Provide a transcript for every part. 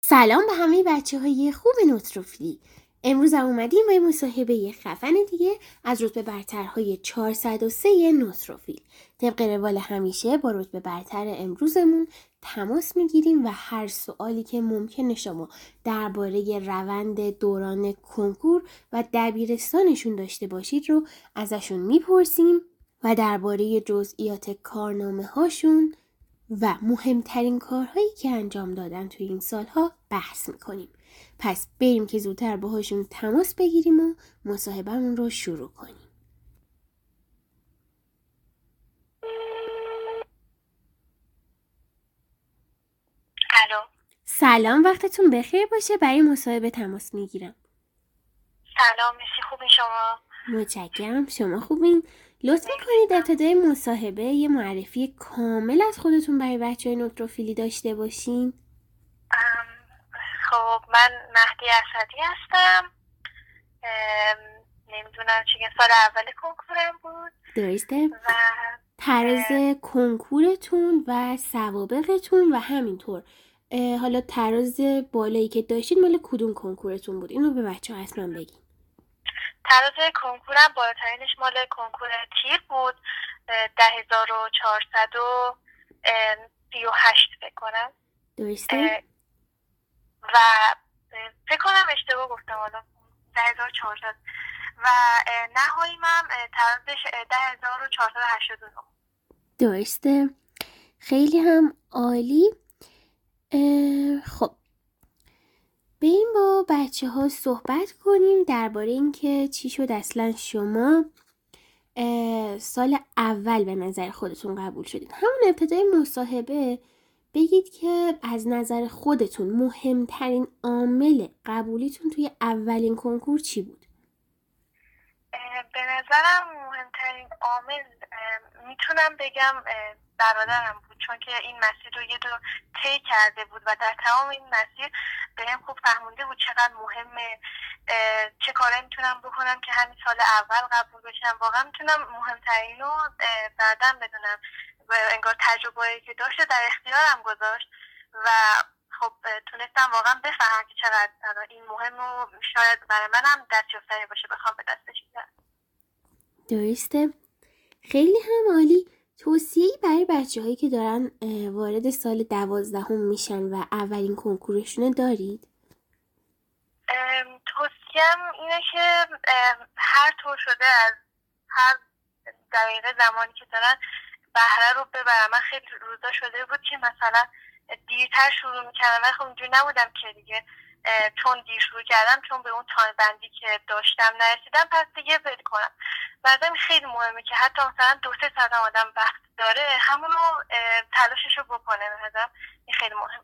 سلام به همه بچه‌های خوب نوتروفیلی. امروز هم اومدیم با مصاحبه خفن دیگه از رتبه برترهای 403 نوتروفیل. طبق روال همیشه با رتبه برتر امروزمون تماس میگیریم و هر سوالی که ممکنه شما درباره روند دوران کنکور و دبیرستانشون داشته باشید رو ازشون میپرسیم و درباره جزئیات کارنامه هاشون و مهمترین کارهایی که انجام دادن توی این سالها بحث میکنیم. پس بریم که زودتر باهاشون تماس بگیریم و مصاحبهمون رو شروع کنیم. الو. سلام، وقتتون بخیر باشه. برای مصاحبه تماس میگیرم. سلام، میسی خوبی شما؟ متشکرم. شما خوبین؟ لطف میکنید ابتدای مصاحبه یه معرفی کامل از خودتون برای بچه‌های نوتروفیلی داشته باشین. خب من مهدی اسدی هستم. نمیدونم چه سال اول کنکورم بود. درسته؟ و تراز کنکورتون و سوابقتون و همینطور حالا تراز بالایی که داشتید مال کدوم کنکورتون بود؟ اینو به بچه ها حتما بگین. تراز کنکورم بالاترینش مال کنکور تیر بود، 10,438 فکر کنم. درسته؟ و فکر کنم اشتباه گفتم، حالا 10,400 و نهایی من ترازش 10,489. درسته؟ خیلی هم عالی. خب بریم با بچه ها صحبت کنیم درباره اینکه چی شد اصلا شما سال اول به نظر خودتون قبول شدید. همون ابتدای مصاحبه بگید که از نظر خودتون مهمترین عامل قبولیتون توی اولین کنکور چی بود؟ به نظرم مهمترین عامل میتونم بگم برادرم بود، چون که این مسیر رو یه دو طی کرده بود و در تمام این مسیر بهم خوب فهمونده بود چقدر مهمه، چه کارایی میتونم بکنم که همین سال اول قبول بشم. واقعا میتونم مهمترین رو بعدم بدونم و انگار تجربه‌ای که داشته در اختیارم گذاشت و خب تونستم واقعا بفهمم که چقدر این مهم و شاید برای منم دستیافتنی باشه بخوام به دستش بیارم. درسته؟ خیلی هم عالی. توصیه‌ای برای بچه‌هایی که دارن وارد سال 12 میشن و اولین کنکورشونه دارید؟ توصیم اینه که هر طور شده از هر دقیقه زمانی که دارن بهره رو ببرن. من خیلی روزا شده بود که مثلا دیرتر شروع میکردم و خب اینجوری نبودم که دیگه چون دیر شروع کردم، چون به اون تایم بندی که داشتم نرسیدم پس دیگه ول کنم. بعدم خیلی مهمه که حتی مثلا 2-3 ساعت آدم وقت داره همونو تلاشش رو بکنه. به این خیلی مهمه.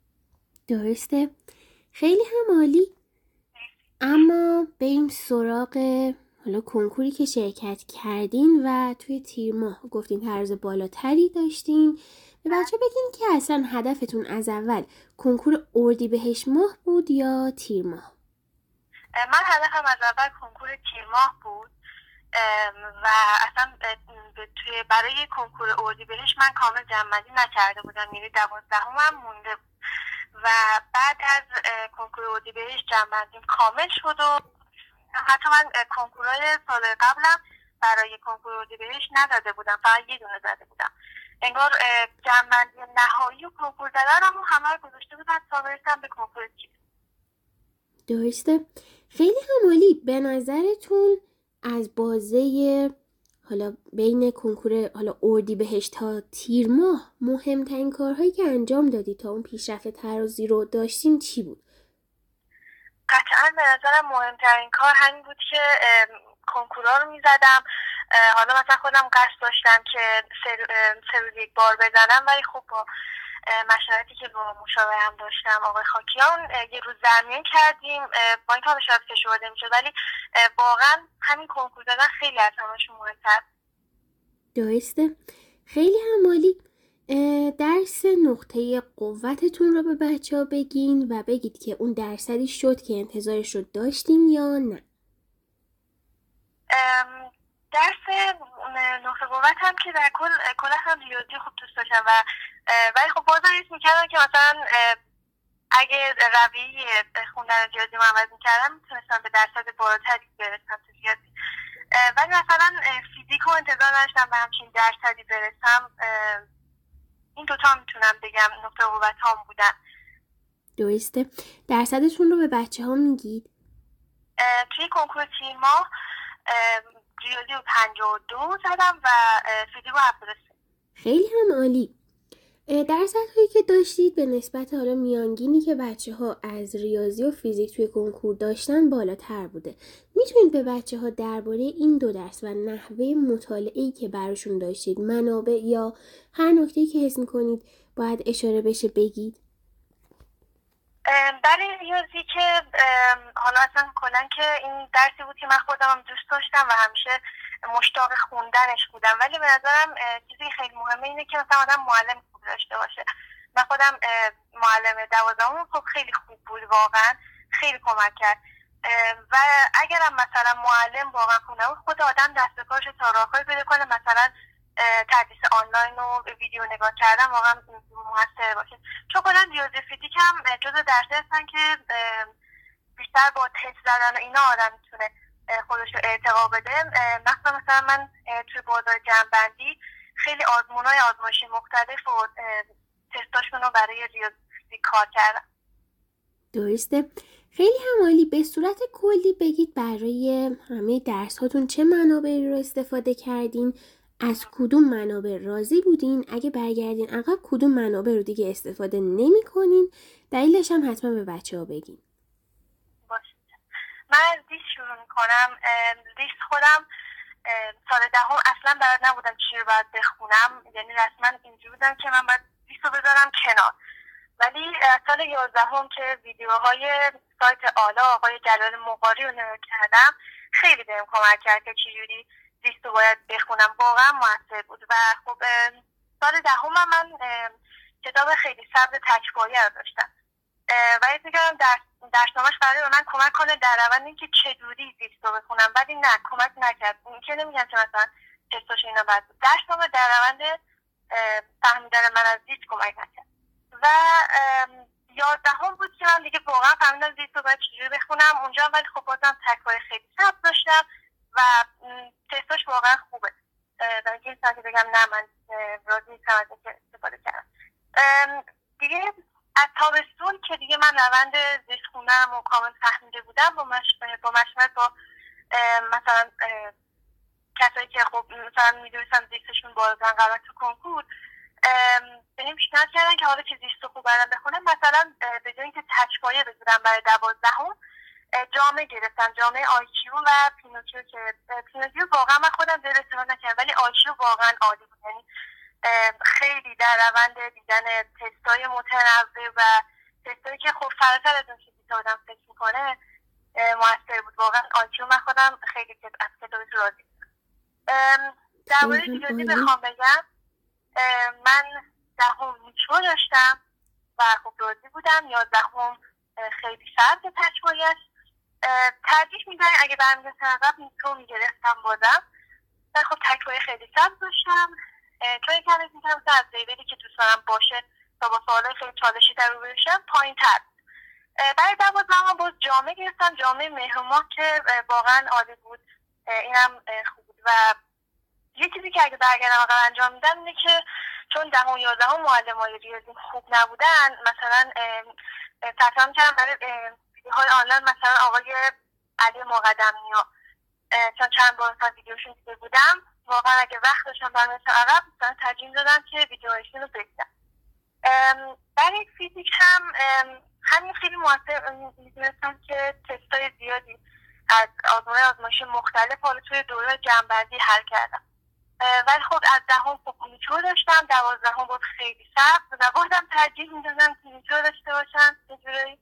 درسته؟ خیلی هم عالی. اما بریم سراغ حالا کنکوری که شرکت کردین و توی تیر ماه گفتین تراز بالاتری داشتین. به بچه بگین که اصلا هدفتون از اول کنکور اردیبهشت ماه بود یا تیر ماه؟ من هدفم از اول کنکور تیر ماه بود و اصلا توی برای کنکور اردیبهشت من کامل جمع‌بندی نکرده بودم، یعنی 12 مونده بود و بعد از کنکور اردیبهشت جمع‌بندیم کامل شد و حتی من کنکورهای سال قبلم برای کنکور اردیبهشت نداده بودم، فقط یه دونه زده بودم. انگار جمع‌بندی نهایی و کنکور زدنمو همه رو گذاشته بودن تا برسم به کنکور تیر. درسته؟ خیلی هم عالی. به نظرتون از بازه حالا بین کنکور حالا اردیبهشت تا تیر ماه مهمترین کارهایی که انجام دادی تا اون پیشرفت ترازی رو داشتین چی بود؟ قطعا به نظرم مهمترین کار همین بود که کنکورا رو میزدم. حالا مثلا خودم قصد داشتم که سه روز یک بار بزنم، ولی خب با مشورتی که با مشاورم داشتم آقای خاکیان یه روز درمیان کردیم، با این کار شاید فشرده میشه، ولی واقعا همین کنکور زدن خیلی از همشون مهمتر. درسته؟ خیلی هم عالی. درس نقطه قوتتون رو به بچه ها بگین و بگید که اون درصدی شد که انتظارش رو داشتین یا نه. درس نقطه قوت هم که در کل هم ریاضی خوب دوست داشتم ولی خب بازم حس میکردم که مثلا اگه رویه خوندن ریاضی رو عوض میکردم میتونستم به درصد بالاتری برسم تو ریاضی. ولی مثلا فیزیک رو انتظار نداشتم به همچین درصدی برسم. این دوتا میتونم بگم نقطه قوت هام بودن. درسته. درصدتون رو به بچه ها میگید؟ توی کنکور 3 ماه ریاضی رو 52 زدم و فیزیک رو 73. خیلی هم عالی. درصدهایی که داشتید به نسبت حالا میانگینی که بچه ها از ریاضی و فیزیک توی کنکور داشتن بالاتر بوده. میتونید به بچه ها درباره این دو درس و نحوه مطالعه‌ای که براشون داشتید، منابع یا هر نکته‌ای که حس میکنید باید اشاره بشه بگید؟ برای ریاضی که حالا اصلا کلا که این درسی بود که من خودم هم دوست داشتم و همیشه مشتاق خوندنش بودم، ولی به نظرم چیزی خیلی مهمه اینه که مثلا آدم معلم خوب داشته باشه. من خودم معلم 12 خب خیلی خوب بود، واقعا خیلی کمک کرد و اگرم مثلا معلم واقعا خوب نبود خود آدم دست به کارش تا راهکاری پیدا کنه، مثلا تدریس آنلاین و ویدیو نگاه کردن واقعا موثر باشه. چون کلا ریاضی فیزیک هم جزو درسی هستن که بیشتر با تست زدن و اینا آدم میتونه خودش رو ارتقا بده. مثلا من توی بازار جمع‌بندی خیلی آزمونای آزمایشی مختلف و تستاشون رو برای ریاضی فیزیک کار کردم. درسته. خیلی هم عالی. به صورت کلی بگید برای همه درس هاتون چه منابعی رو استفاده کردین؟ از کدوم منابع راضی بودین؟ اگه برگردین عقب کدوم منابع رو دیگه استفاده نمی کنین؟ دلیلش هم حتما به بچه ها بگین. باشه. من از لیست شروع میکنم. لیست خودم سال 10 اصلا بلد نبودم چی رو باید بخونم، یعنی رسما اینجوری بودم که من باید لیست رو بذارم کنار. ولی سال 11 که ویدیوهای سایت آلا آقای جلال مقاری رو نگاه کردم خیلی بهم کمک کرد که چجوری لیست رو باید بخونم. واقعا موثر بود و خب سال 10 من کتاب خیلی سبز تک‌پایه رو داشتم و فکر می‌کردم درسنامه‌اش قراره به من کمک کنه در روند اینکه چجوری لیست رو بخونم، ولی نه، کمک نکرد. این که نمیگم که مثلا تستاش اینا بد بود، درسنامه در روند فهمیدن من از لیست کمک نکرد. و 11 بود که من دیگه واقعا فهمیدم لیست رو باید چجوری بخونم اونجا، ولی خب بازم تک‌پایه خیلی سبز داشتم و تستاش واقعا خوبه و اینکه که بگم نه من راضی نیستم از اینکه استفاده کردم. دیگه از تابستون که دیگه من روند لیست خوندنم رو کامل فهمیده بودم، با مشورت با مثلا کسایی که خب مثلا میدونستم لیستشون بالاتر قرار تو کنکور بهم پیشنهاد کردن که حالا که لیست خوب بلدم بخونم مثلا به جای اینکه تک‌پایه بگیرم برای 12 جامعه گرفتم، جامعه آیکیو و پینوکیو که پینوکیو واقعا من خودم دل استفاده نکردم ولی آیکیو واقعا عالی بود. یعنی خیلی در روند دیدن تستای متنوع و تستایی که خب فراتر از اون چیزی که آدم فکر میکنه موثر بود. واقعا آیکیو من خودم خیلی از کتابش راضی بودم. درباره ریاضی بخوام بگم من 10 میترو داشتم و خب راضی بودم. 11 خیلی سبز تک‌پایه است. ترجیح میدم اگه برمیگردم عقب میترو میگرفتم بازم، ولی خب تک‌پایه خیلی سبز داشتم چون یکم از میکنم از لیولی که دوست دارم باشه تا با سوالای خیلی چالشی در رو بشم پایین تر. برای 12 باز جامعه گرفتم، جامعه مهرماه که واقعا عالی بود، اینم خوب بود. و یه چیزی که اگه برگردم عقب انجام میدم اینه که چون 10 و 11 معلمای ریاضی خوب نبودن، مثلا تصمیم کردم برای ویدیوهای آنلاین مثلا آقای علی مقدمی‌ها چون چند بار مثلا ویدیوشون دیده بودم، واقعا اگه وقت داشتم برمیگردم عقب مثلا ترجیح دادم که ویدیوهاشون رو ببینم. برای فیزیک هم همین خیلی موثر میدونستم که تستای زیادی از آزمایش مختلف حالا توی دوره جمع‌بندی حل کردم، ولی خب از 10 خب میترو داشتم، 12 بود خیلی سخت و بازم ترجیح میدادم که میترو داشته باشم. یه جورایی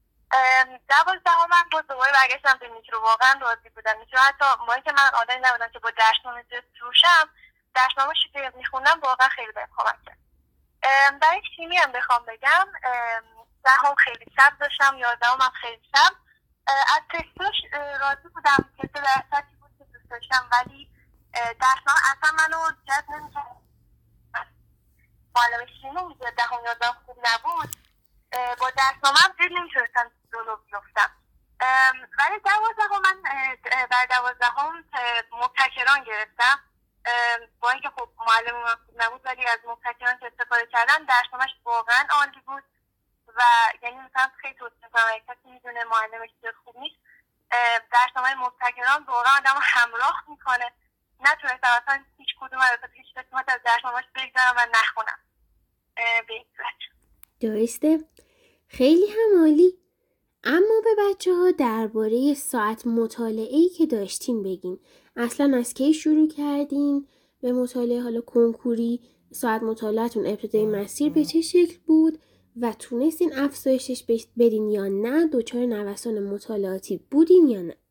12 من با دوباره برگشتم به میترو، واقعا راضی بودم. میترو حتی موقعی که من آدمی نبودم که با درسنامه زیاد روشم، درسنامه که میخوندم واقعا خیلی بهم کمک کرد. برای شیمی هم بخوام بگم 10 خیلی سبز داشتم، 11 هم خیلی سبز. از تستاش راضی بودم، تست درستی بود که دوست داشتم، ولی درسنامه اصلا منو جذب نمی‌کرد. معلم شیمی میگه 10 و 11 خوب نبود، با درسنامه‌ام خیلی نمیتونستم جلو بیفتم. ولی 12 من برای 12 مبتکران گرفتم. با اینکه خب معلم من خوب نبود ولی از مبتکران که استفاده کردم درسنامه‌اش واقعا عالی بود و یعنی مثلا خیلی توصیه می‌کنم اگه کسی میدونه معلمش خوب نیست درسنامه مبتکران واقعا آدمو همراه میکنه. نتونستم اصلا هیچ کدوم هیچ قسمت از درسنامه‌اش بگذارم و نخونم به این صورت. درسته؟ خیلی هم عالی. اما به بچه‌ها درباره ساعت مطالعه‌ای که داشتین بگین. اصلا از کی شروع کردین به مطالعه؟ حالا کنکوری ساعت مطالعه‌تون ابتدای مسیر به چه شکل بود و تونستین افزایشش بدین یا نه؟ دچار نوسان مطالعاتی بودین یا نه؟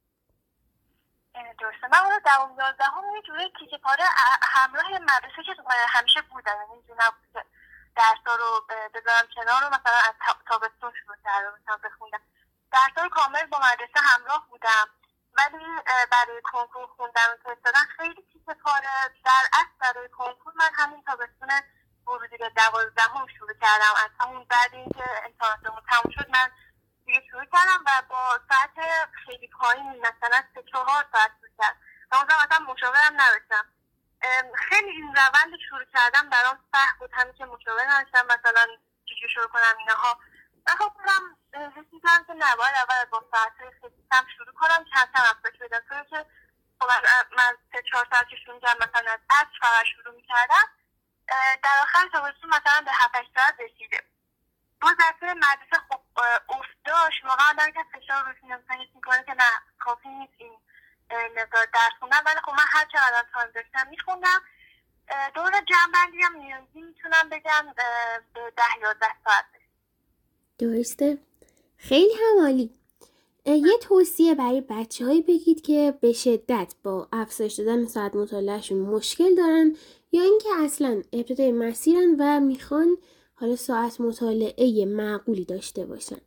درسته. من اون 12 یه جوری تیکه پاره همراه مدرسه که همیشه بودم، یعنی اینجوری نبود که درس‌ها رو بذارم کنار رو مثلا از تابستون شروع کردم بخوندم. درس‌ها رو کامل با مدرسه همراه بودم ولی برای کنکور خوندن و تست دادن خیلی تیکه پاره. در اصل برای کنکور من همین تابستون ورودی به 12 شروع کردم. از همون بعد اینکه امتحاناتمون تموم شد من دیگه شروع کردم و با ساعت خیلی پایین مثلا 3-4 ساعت شروع کردم و اون زمان مثلا مشاورم نداشتم. خیلی این روند شروع کردم برام سخت بود، همین که مشاور نداشتم مثلا چجوری شروع کنم اینها. و خب من حس می‌کردم که نباید اول با ساعت‌های خیلی کم شروع کنم، کم کم افزایش بدم. چون که خب من 3-4 ساعت که شروع کردم مثلا از عصر فقط شروع می‌کردم در آخر تابستون مثلا به 7-8 ساعت رسیده. دو دسته مدرسه خب افتاش واقعا آدم که فشار روش نمی‌کنه حس می‌کنه که نه کافی نیست این مقدار درس خوندم. ولی خب من هر چقدر تایم داشتم می‌خوندم. دور جمع‌بندی هم نیازی میتونم بگم به 10-11 ساعت. درسته؟ خیلی هم عالی. یه توصیه برای بچه‌هایی بگید که به شدت با افزایش دادن ساعت مطالعهشون مشکل دارن یا اینکه اصلا ابتدای مسیرن و میخوان حالا ساعت مطالعه معقولی داشته باشن.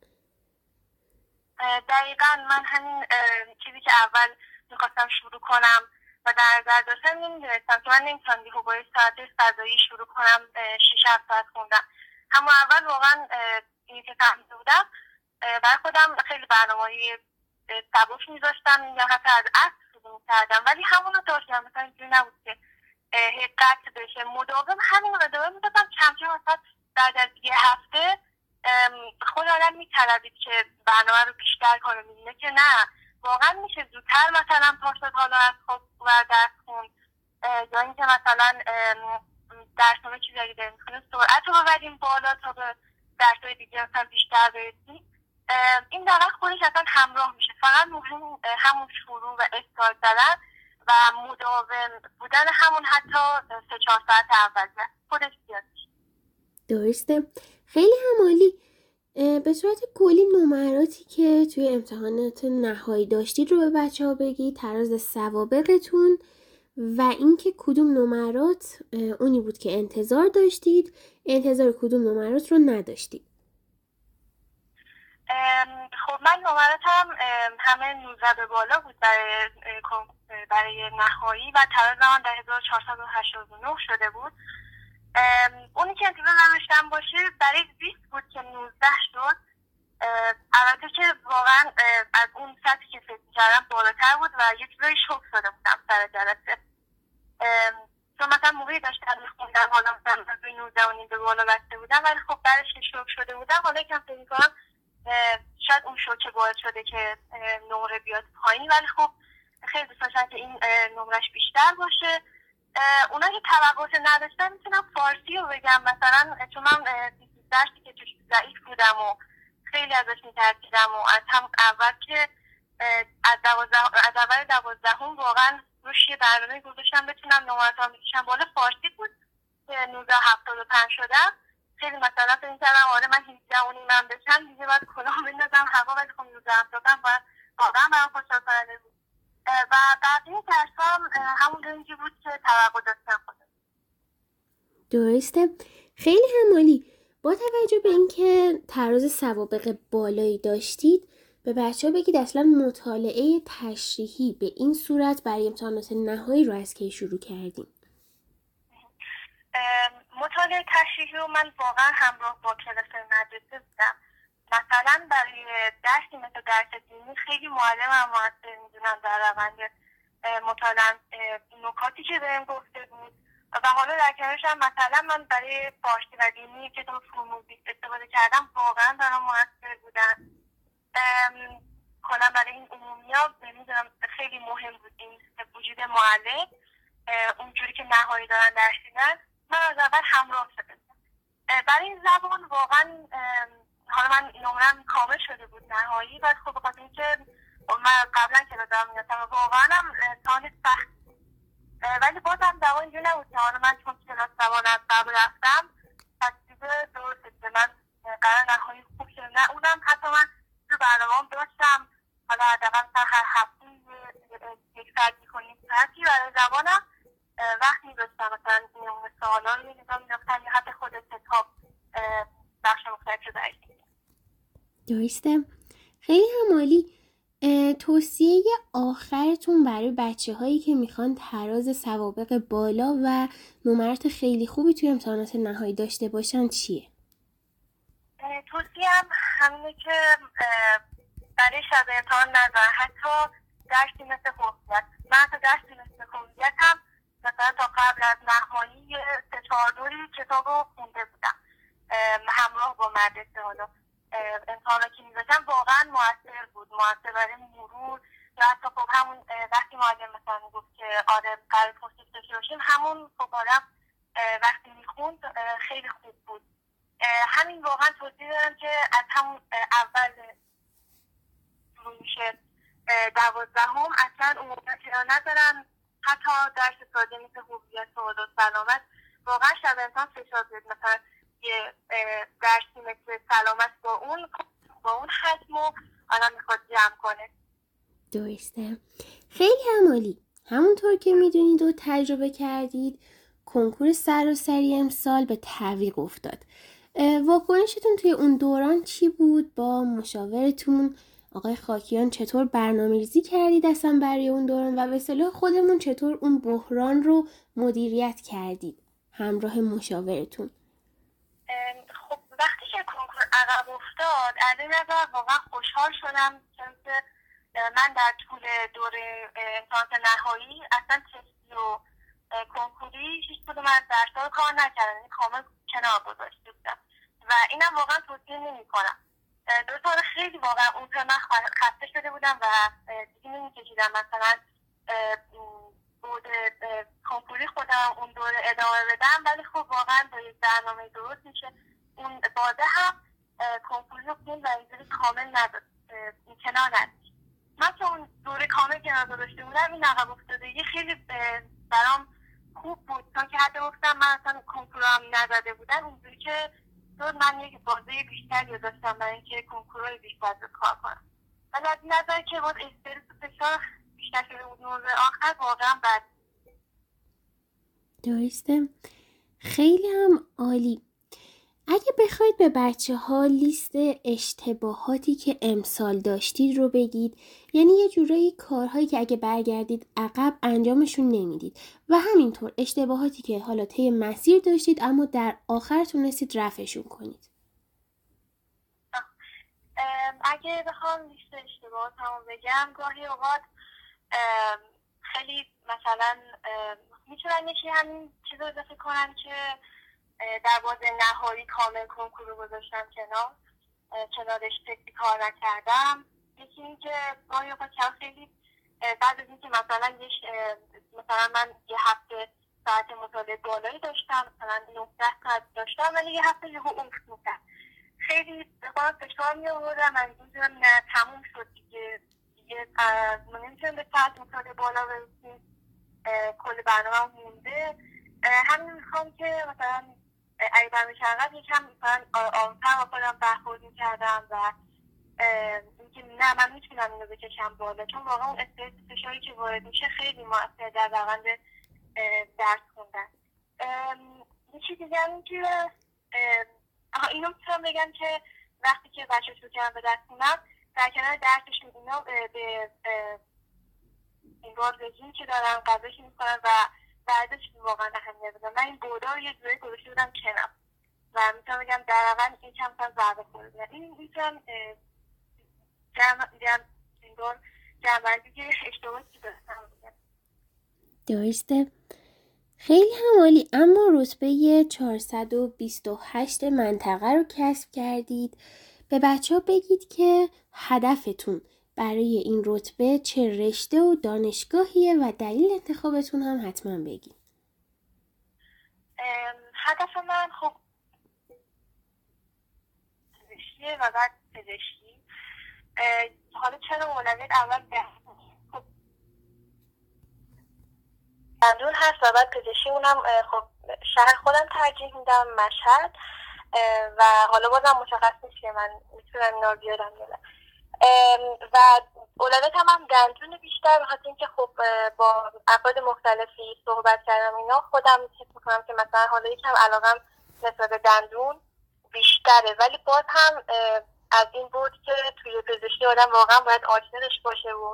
دقیقاً من همین چیزی که اول میخواستم شروع کنم و در نظر داشتم نمیدونستم که من نمیتونم دیگه با ساعت فضایی شروع کنم 6-7 ساعت خوندم. همون اول واقعا اینی که فهمیده بودم برای خودم خیلی برنامه‌های سبک میذاشتم یا حتی از عصر شروع میکردم ولی همونو داشتم. مثلا اینجوری نبود که قطع بشه، مداوم همین رو ادامه میدادم. کم کم مثلا بعد از یه هفته خود آدم میطلبید که برنامه رو بیشتر کنه، میبینه که نه واقعا میشه زودتر مثلا پاس داد حالا از خواب و درس خوند یا اینکه مثلا درسنامه چیزی اگه داریم میکنه سرعت رو ببریم بالا تا به درسای دیگه مثلا بیشتر برسیم. این در واقع خودش اصلا همراه میشه. فقط مهم همون شروع و استارت زدن و مداوم بودن همون حتی 3-4 ساعت اول خودش زیاد میشه. درسته؟ خیلی هم عالی. به صورت کلی نمراتی که توی امتحانات نهایی داشتید رو به بچه‌ها بگید، تراز سوابقتون و اینکه کدوم نمرات اونی بود که انتظار داشتید، انتظار کدوم نمرات رو نداشتید. خب من نمراتم همه 19 به بالا بود برای نهایی و تراز من در 1489 شده بود. اونی که انتظار نداشتم باشه برای 20 بود که 19 شد. البته که واقعا از اون سطحی که فکر کردم بالاتر بود و یه چیزایی شوک شده بودم سر جلسه. چون مثلا موقعی داشتم میخوندم حالا مثلا از 19 به بالا بسته بودم ولی خب بعدش که شوک شده بودم حالا یکم فکر میکنم شاید اون شوکه باعث شده که نمره بیاد پایین. ولی خب خیلی دوست داشتم که این نمرش بیشتر باشه. اونا که توقعات نداشتن میتونم فارسی رو بگم مثلا چون من درسی که توش ضعیف بودم و خیلی ازش میترسیدم و از هم اول که از اول 12 واقعا روش یه برنامه گذاشتم بتونم نمراتم بکشم بالا. فارسی بود که 1975 شدم. خیلی مثلا فکر می‌کردم آره من 18 من بشم دیگه باید کلاه بندازم هوا ولی خب 1975 باید واقعا برام خوشحال کننده بود و بقیه درسام همون رنجی بود که توقع داشتم خودم. درسته؟ خیلی هم عالی. با توجه به اینکه تراز سوابق بالایی داشتید به بچه‌ها بگید اصلا مطالعه تشریحی به این صورت برای امتحانات نهایی رو از کی شروع کردیم؟ مطالعه تشریحی رو من واقعا همراه با کلاس مدرسه بودم. مثلا برای درسی مثل درس دینی خیلی معلمم موثر میدونم در روند مطالعه، نکاتی که بهم گفته بود و حالا در کنارش هم مثلا من برای فارسی و دینی کتاب فرموزی استفاده کردم، واقعا برام موثر بودن. کنم برای این عمومی‌ها نمیدونم خیلی مهم بود این وجود معلم، اونجوری که نهایی دارن درس میدن. من از اول همراه شدم. برای این زبان واقعا حالا من نمرم کامل شده بود نهایی، و خب بخاطر اینکه من قبلا که دادم میدونم واقعا هم امتحان سخت، ولی بازم زبان اینجور نبود که حالا من چون کلاس زبان از قبل رفتم تصدیب درسته که من قرار نهایی خوب شده، نه اونم حتی من تو برنامه‌ام داشتم حالا حداقل هر هفته یک ساعت می‌کنیم ساعتی برای زبانم وقت می‌ذاشتم، مثلا نمونه سوالا رو می‌دیدم می‌رفتم یا حتی خود کتاب بخش مختلف رو درک می‌کردم. درسته. خیلی هم عالی. توصیه آخرتون برای بچه‌هایی که میخوان تراز سوابق بالا و نمرات خیلی خوبی توی امتحانات نهایی داشته باشن چیه؟ توصیه‌ام همینه که برای شب امتحان نذارن حتی درسی مثل هویت. من حتی درسی مثل هویت هم مثلا تا قبل از نهایی 3-4 دوری کتاب رو خونده بودم همراه با مدرسه. حالا امتحانا که میذاشتم واقعا موثر بود، موثر برای مرور، یا حتی خب همون وقتی معلم مثلا گفت که آره قرار پرسش داشته باشیم، همون خب آدم وقتی میخوند خیلی خوب بود. همین واقعا توصیه دارم که از همون اول شروع میشه 12 اصلا عمومیتی را ندارن، حتی درس ساده مثل هویت و سلامت واقعا شب امتحان فشار بیاد، مثلا یه درسی مثل سلامت با اون حجم و آدم میخواد جمع کنه. درسته. خیلی هم عالی. همونطور که میدونید و تجربه کردید کنکور سراسری امسال به تعویق افتاد. واکنشتون توی اون دوران چی بود؟ با مشاورتون آقای خاکیان چطور برنامه‌ریزی کردید اصلا برای اون دوران و به اصطلاح خودمون چطور اون بحران رو مدیریت کردید همراه مشاورتون؟ خب وقتی که کنکور عقب افتاد از این نظر واقعا خوشحال شدم، چون که من در طول دوره امتحانات نهایی اصلا تستی و کنکوری هیچ کدوم از درس‌ها رو کار نکردم، یعنی کامل کنار گذاشته بودم و اینم واقعا توصیه نمی‌کنم. 2 سال خیلی واقعا اون من خسته شده بودم و دیگه نمی‌کشیدم مثلا بود کنکوری خودم اون دوره ادامه بدم، ولی خب واقعا با یک برنامه درست میشه اون بازه هم کنکوری رو خوند و اینجوری کامل نداد کنار نداشت. من که اون دوره کامل کنار گذاشته بودم این عقب افتادگی خیلی برام خوب بود، چون که حتی گفتم من اصلا کنکور هم نزده بودم اونجوری که من یک بازه بیشتری داشتم برای اینکه کنکورهای بیشتر رو کار کنم، ولی از این نظر که بود استرس و فشار بیشتر شده بود نوزه آخر واقعا بد. درسته. خیلی هم عالی. اگه بخواید به بچه‌ها لیست اشتباهاتی که امسال داشتید رو بگید، یعنی یه جورایی کارهایی که اگه برگردید عقب انجامشون نمیدید و همینطور اشتباهاتی که حالا طی مسیر داشتید اما در آخر تونستید رفعشون کنید. اگه بخوام لیست اشتباهاتمو بگم، گاهی اوقات خیلی مثلا میتونن یکی همین چیز رو اضافه کنن که در بازه نهایی کامل کنکور رو گذاشتم کنارش فکری کار نکردم. یکی این که گاهی اوقات خیلی بعد از اینکه مثلا من یه هفته ساعت مطالعه بالایی داشتم، مثلا 19 ساعت داشتم، ولی یه هفته یهو افت می‌کرد، خیلی به خودم فشار می‌آوردم، من می‌دونم نه تموم شد دیگه من نمی‌تونم به ساعت مطالعه بالا برسیم، کل برنامه مونده. همین میخوام که مثلا اگه برمیشه عقب یکم مثلا آروم‌تر با خودم برخورد می‌کردم و اینکه نه من میتونم اینو بکشم بالا، چون واقعا اون استرس فشاری که وارد میشه خیلی مؤثر در روند درس خوندن. یه چیز دیگه هم که اینو میتونم بگم که وقتی که بچه شروع کردن به درس خوندن در کنار درسشون اینا به این بار رژیم که دارن غذاشون میکنن و بعدش واقعا اهمیت بدم. من این بودا رو یه جوری گذاشته بودم کنار و میتونم بگم در اول این کم ضربه خورد. یعنی میتونم جمع‌بندی که اشتباهی که داشتم بگم. درسته. خیلی هم عالی. اما رتبه 428 منطقه رو کسب کردید. به بچه‌ها بگید که هدفتون برای این رتبه چه رشته و دانشگاهیه و دلیل انتخابتون هم حتما بگید. هدف من خب پزشکیه و بعد پزشکی. حالا چرا اولویت اول خب دندون هست و بعد پزشکی اونم خب شهر خودم ترجیح میدم مشهد و حالا بازم مشخص نیست که من میتونم اینا رو بیارم یا نه. و اولویت هم دندون بیشتر، بخاطر اینکه خب با افراد مختلفی صحبت کردم اینا خودم حس میکنم که مثلا حالا یکم علاقم نسبت به دندون بیشتره، ولی باز هم از این بود که توی پزشکی آدم واقعا باید آشناش باشه و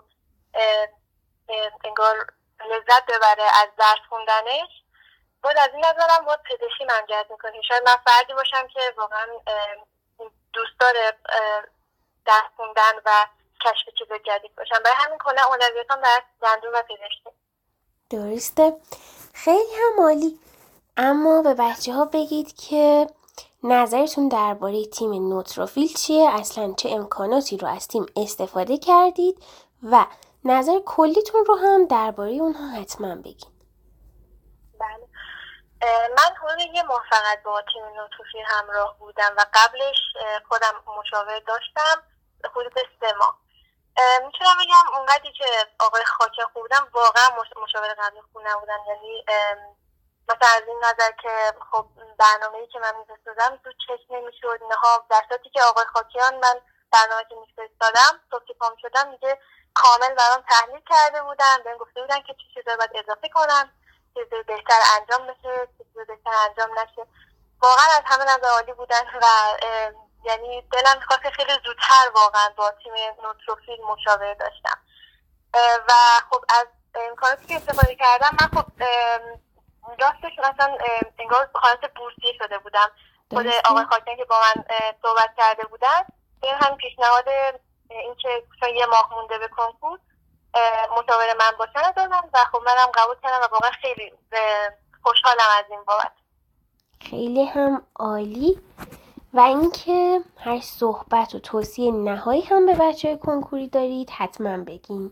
انگار لذت ببره از درس خوندنش. باید از این نظرم باید پزشکی من جذب میکنه. شاید من فردی باشم که واقعا دوست داره درس خوندن و کشف چیز جدید باشم، برای همین کلا اولویتم در دندون و پزشکی. درسته. خیلی هم عالی. اما به بچه‌ها بگید که نظرتون درباره تیم نوتروفیل چیه؟ اصلا چه امکاناتی رو از تیم استفاده کردید و نظر کلیتون رو هم درباره اونها حتما بگید. بله. من حدود یه ماه فقط با تیم نوتروفیل همراه بودم و قبلش خودم مشاور داشتم حدود 3 ماه. میتونم بگم اونقدری که آقای خاکی بودم واقعا مشاور قبلی خوب نبودن. یعنی مثلا از این نظر که خب برنامه‌ای که من می‌فرستادم تو چک نمی‌شد اینها، در صورتی که آقای خاکیان من برنامه‌ای که می‌فرستادم صبح که پام شدم دیگه کامل برام تحلیل کرده بودن، بهم گفته بودن که چه چیزا باید اضافه کنم، چیزی بهتر انجام بشه، چیزی بهتر انجام نشه. واقعا از همه نظر عالی بودن و یعنی دلم می‌خواست خیلی زودتر واقعا با تیم نوتروفیل مشاوره داشتم. و خب از امکاناتی که استفاده کردم من خب راستش مثلا انگار به حالت بورسیه شده بودم. خود آقای خاکیان که با من صحبت کرده بودن این هم پیشنهاد این که چون یه ماه مونده به کنکور مشاور من باشن دادن و خب منم قبول کردم و واقعا خیلی خوشحالم از این بابت. خیلی هم عالی. و اینکه هر صحبت و توصیه نهایی هم به بچه‌های کنکوری دارید حتما بگین.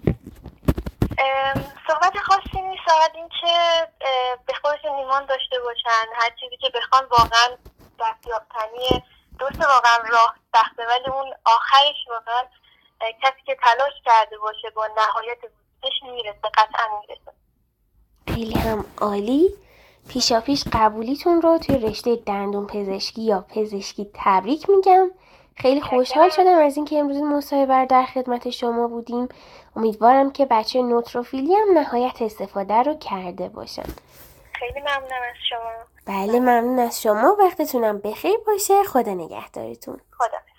صحبت خاصی نیست، فقط این که به خودشون ایمان داشته باشن، هر چیزی که بخوان واقعا دستیافتنیه. درسته واقعا راه سخته ولی اون آخرش واقعا کسی که تلاش کرده باشه با نهایت وجودش میرسه، قطعا میرسه. خیلی هم عالی. پیشاپیش قبولیتون رو توی رشته دندون پزشکی یا پزشکی تبریک میگم. خیلی خوشحال شدم از اینکه امروز مصاحبه در خدمت شما بودیم. امیدوارم که بچه نوتروفیلی هم نهایت استفاده رو کرده باشن. خیلی ممنونم از شما. بله ممنون از شما. وقتتونم بخیر باشه. خدا نگهدارتون. خدا